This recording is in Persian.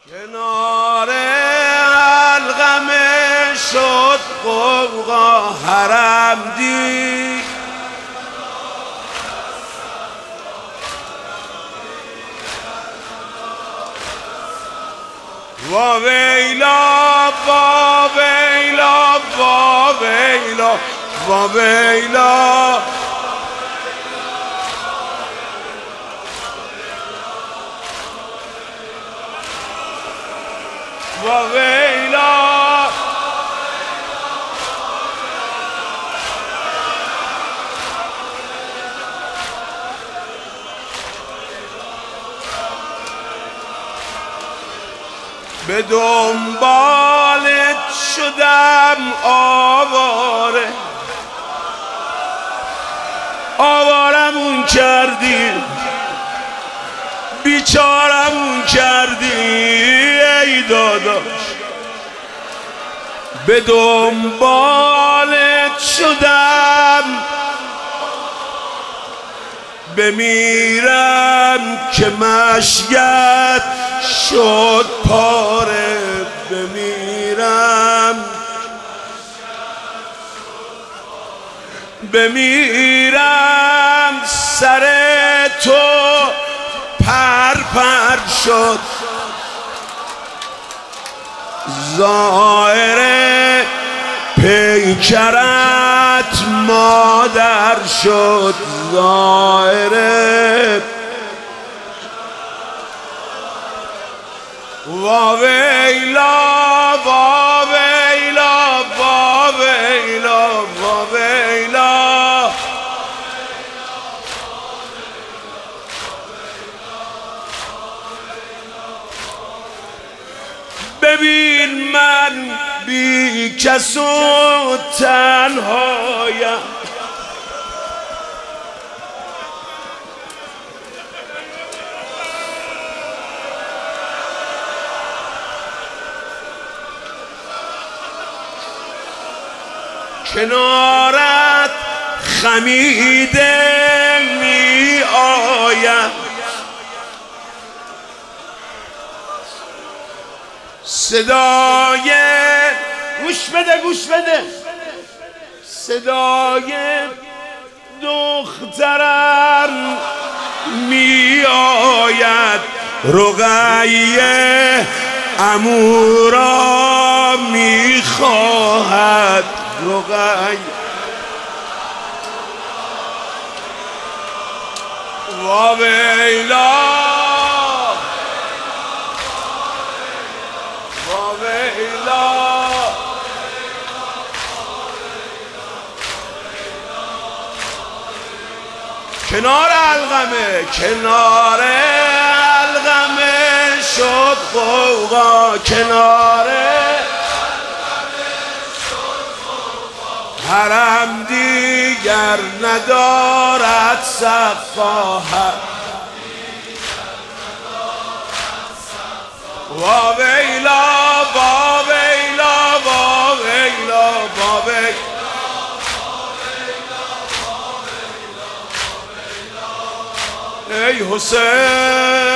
کنار القمه شد غوغا حرم دی وا ویلا وا ویلا وا ویلا وا ویلا وا ویلا به دنبالت شدم آوارمون کردی بیچارمون کردی ای داداش به دنبالت شدم بمیرم که مشیت شد پاره بمیرم سر تو پر شد ظاهر پیکرت مادر شد ظاهر وا ویلا وا ویلا وا ویلا وا ویلا ببین من بی کس و تنهایم کنارت خمیده می آیم صدای گوش بده صدای دخترم می آید رقیه عمو را می خواهد رقیه وا ویلا وا ویلا کنار القمه شد غوغا کنار حرم دیگر ندارد سقفا وا ویلا وا ویلا وا ویلا وا ویلا ای حسین